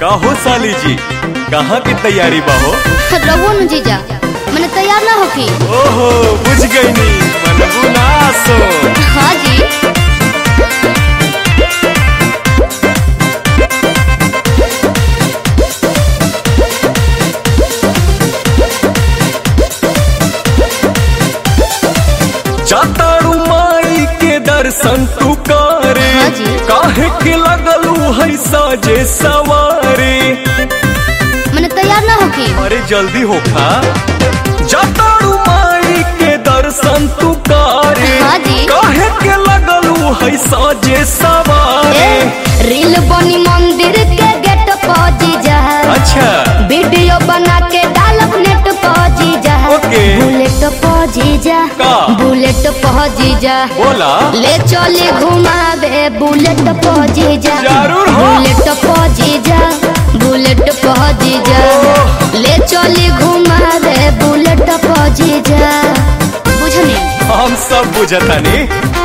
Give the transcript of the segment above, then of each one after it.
काहो साली जी, कहाँ की तैयारी बाहो? रवो न जीजा, मैंने तैयार ना होकी। ओहो बुझ गई नी, मनबू ना सो। हाँ जी। जातारू माई के दर्शन तू करे, हाँ जी। काहे के लगलू है साजे सवारे। मैंने तैयार ना होकी। अरे जल्दी होखा, जातारू माई के दर्शन तू करे, हाँ जी। काहे के लगलू है साजे सवारे। रील बनी मंदिर के गेट पर जीजा, अच्छा वीडियो बना के डालब नेट पर जीजा। ओके। बुलेट पर जीजा, का? बुलेट पर जीजा, बोला ले चले घुमावे बुलेट पर जीजा। जरूर हो। बुलेट पर जीजा, बुलेट पर जीजा, ले चले घुमावे बुलेट पर जीजा। बुझनी हम सब बुझतानी।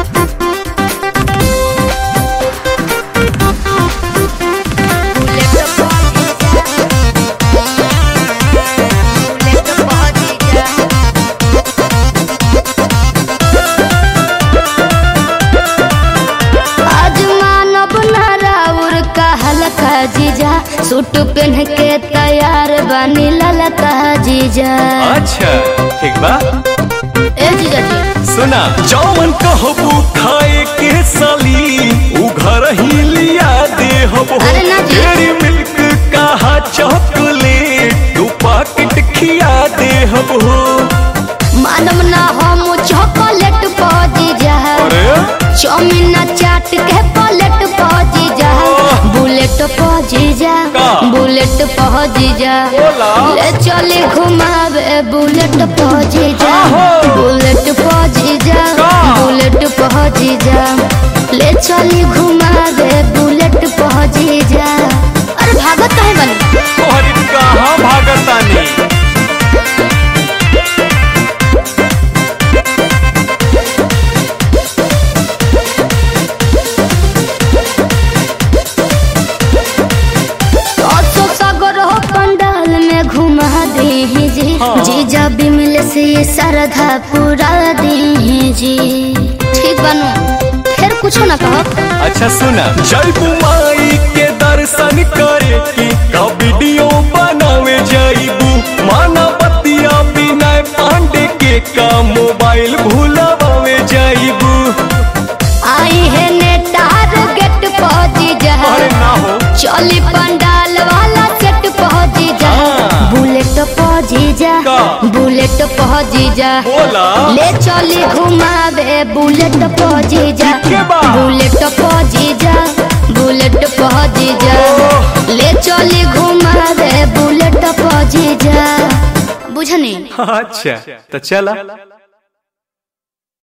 जीजा सूट पहन के तैयार बनी ललका जीजा। अच्छा ठीक बा। ए जीजा जी सुना, जौन कहबू खाए के साली उ घर ही लिया दे हबो। अरे ना जी। डेयरी मिल्क कहा चॉकलेट तू पैकेट खिया दे हबो। मानम ना हम चॉकलेट पा जीजा, अरे चाउमीन चाट के प्लेट पा जीजा। बुलेट पा जीजा, का? बुलेट पा जीजा, बोला। ले चले घुमावे बुलेट पा जीजा। आहो। बुलेट पा जीजा, का? बुलेट पा जीजा, ले चले घुमावे बुलेट पा जीजा। अरे भागत काहे बनी? तोहरी कहाँ भागतानी। हाँ। जीजा बिमल से श्रद्धा पूरा दी जी। ठीक बनू, फिर कुछ ना कहो। अच्छा सुना, जयबू माई के दर्शन करे की का वीडियो बनावे जाइबू। माना बतिया बिना पांडे के का मोबाइल भूलावे जाइबू। आई है नेटार गेट पहुंची जा, अरे ना हो। चली पंडाल वाला सेट पहुंची जा। हाँ। बुलेट पहुंची जा, का? बुलेट पहुंची जा, बोला ले चली घुमावे बुलेट पहुंची जा। के बा? बुलेट पहुंची जा, बुलेट पहुंची जा, ले चली घुमावे बुलेट पहुंची जा। बुझनी अच्छा तो चला।